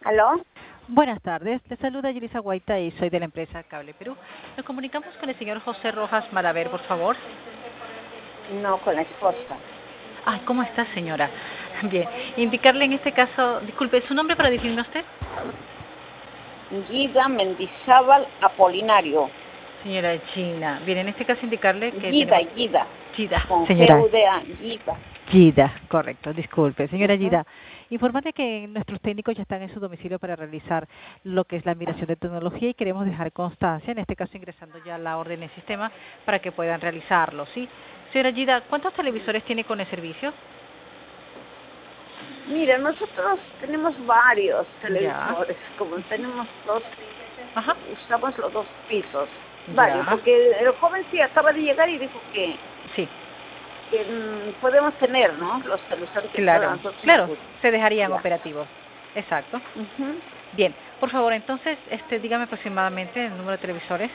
¿Aló? Buenas tardes, le saluda Yelisa Guaita y soy de la empresa Cable Perú. Nos comunicamos con el señor José Rojas Maraver, por favor. No, con la esposa. Ah, ¿cómo está, señora? Bien, indicarle en este caso, disculpe, ¿su nombre para dirigirme a usted? Guida Mendizábal Apolinario. Señora Gina. Bien, en este caso indicarle que Guida, tenemos... Guida. Gida, Con señora. G-U-D-A, Guida. Gida, correcto, disculpe. Señora Ujú. Gida, informarle que nuestros técnicos ya están en su domicilio para realizar lo que es la migración de tecnología y queremos dejar constancia, en este caso ingresando ya la orden en sistema para que puedan realizarlo, ¿sí? Señora Gida, ¿cuántos televisores tiene con el servicio? Mira, nosotros tenemos varios Ya. televisores, como tenemos dos, Ajá. usamos los dos pisos, varios, Ya. porque el joven sí acaba de llegar y dijo que, Sí, podemos tener, ¿no? Los televisores que a claro, nosotros nos claro, gustan. se dejarían Ya. operativos. Exacto. Ujú. Bien, por favor, entonces, dígame aproximadamente el número de televisores.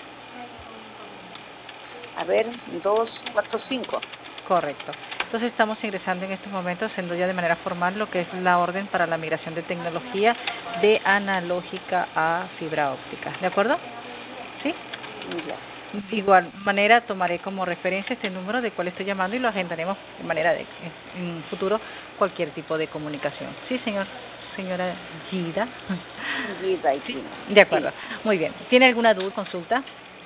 A ver, 2, 4, 5. Correcto. Entonces estamos ingresando en estos momentos, haciendo ya de manera formal lo que es la orden para la migración de tecnología de analógica a fibra óptica. ¿De acuerdo? ¿Sí? Ya. De igual manera tomaré como referencia este número de cual estoy llamando y lo agendaremos de manera de en un futuro cualquier tipo de comunicación. Sí, señora Gida. Guida y Sí, Gina. de acuerdo. Sí. Muy bien. ¿Tiene alguna duda, consulta?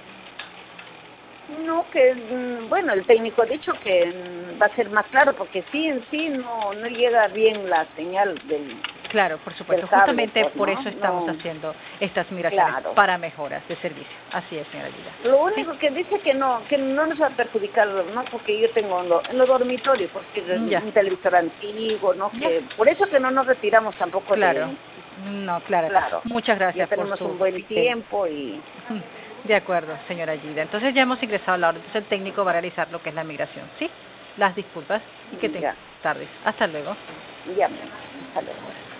No, que bueno, el técnico ha dicho que va a ser más claro porque sí en sí no llega bien la señal Claro, por del supuesto. cable, Justamente pues, por ¿no? eso estamos No, haciendo estas migraciones claro. para mejoras de servicio. Así es, señora Gida. Lo ¿Sí? único que dice que no nos va a perjudicar, ¿no? Porque yo tengo en los dormitorios, porque es Ya, un televisor antiguo, ¿no? ya. Que por eso que no nos retiramos tampoco Claro. de, No, claro. claro, Muchas ya gracias por tenemos su un buen criterio. tiempo y De acuerdo, señora Gida. Entonces ya hemos ingresado a la orden. Entonces el técnico va a realizar lo que es la migración. ¿Sí? Las disculpas y que tenga ya, tardes. Hasta luego. ya, hasta luego.